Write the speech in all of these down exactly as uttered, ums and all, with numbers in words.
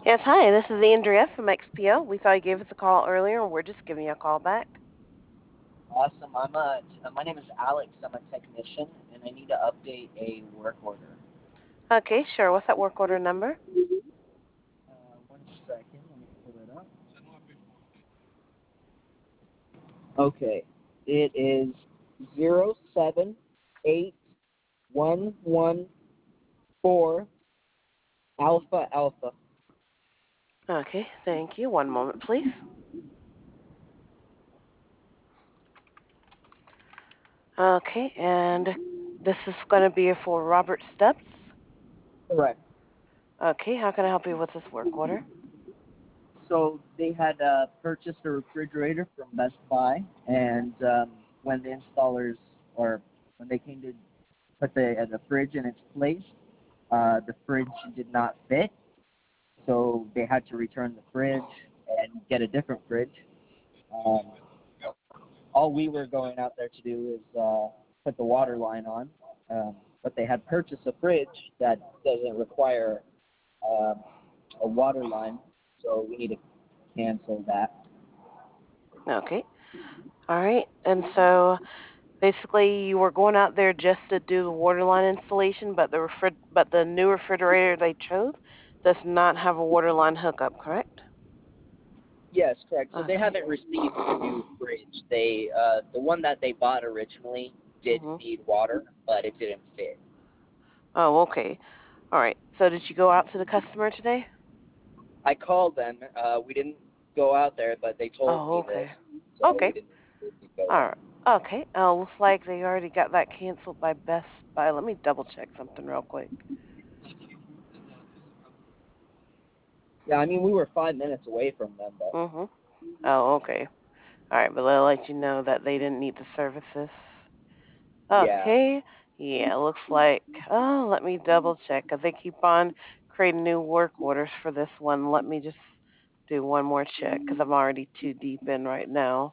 Yes, hi, this is Andrea from X P O. We saw you gave us a call earlier, and we're just giving you a call back. Awesome. I'm a, uh, my name is Alex. I'm a technician, and I need to update a work order. Okay, sure. What's that work order number? Uh, one second. Let me pull it up. Okay. It is zero seven eight one one four Alpha Alpha. Okay, thank you. One moment, please. Okay, and this is going to be for Robert Steps. Correct. Okay, how can I help you with this work order? So they had uh, purchased a refrigerator from Best Buy, and um, when the installers or when they came to put the uh, the fridge in its place, uh, the fridge did not fit, so they had to return the fridge and get a different fridge. Um, all we were going out there to do is uh, put the water line on, um, but they had purchased a fridge that doesn't require um, a water line, so we need to cancel that. Okay, all right. And so basically, you were going out there just to do the water line installation, but the refri- but the new refrigerator they chose does not have a water line hookup, correct? Yes, correct. So they Okay. haven't received the new fridge. They uh, the one that they bought originally did Mhm. need water, but it didn't fit. Oh, okay. All right. So did you go out to the customer today? I called them. Uh, we didn't go out there, but they told Oh, me this, okay. so we Okay. didn't, we didn't go All there. right. Okay. Uh, looks like they already got that canceled by Best Buy. Let me double check something real quick. Yeah, I mean we were five minutes away from them, but Mhm. Oh, okay. All right, but they'll let you know that they didn't need the services. yeah. Okay. Yeah, looks like. Oh, let me double check because they keep on creating new work orders for this one. Let me just do one more check because I'm already too deep in right now.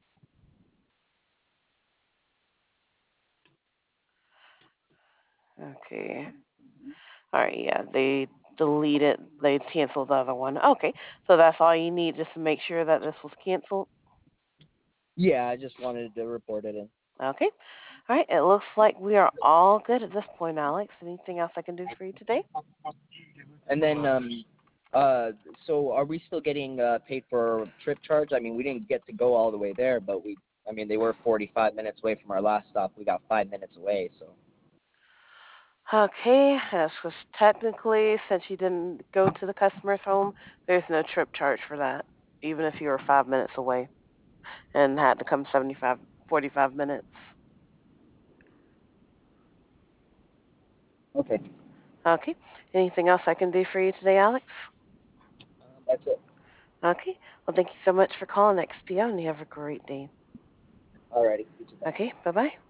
Okay. All right, yeah, they deleted, they canceled the other one. Okay, so that's all you need just to make sure that this was canceled. Yeah, I just wanted to report it in. Okay. All right, it looks like we are all good at this point, Alex. Anything else I can do for you today? And then, um, uh, so are we still getting uh, paid for trip charge? I mean, we didn't get to go all the way there, but we, I mean, they were forty-five minutes away from our last stop. We got five minutes away, so. Okay, that's just technically, since you didn't go to the customer's home, there's no trip charge for that, even if you were five minutes away and had to come seventy-five, forty-five minutes. Okay, Okay, anything else I can do for you today, Alex? um, that's it. Okay, well, thank you so much for calling X P O, and you have a great day. Alrighty, you too, bye. Okay, bye-bye.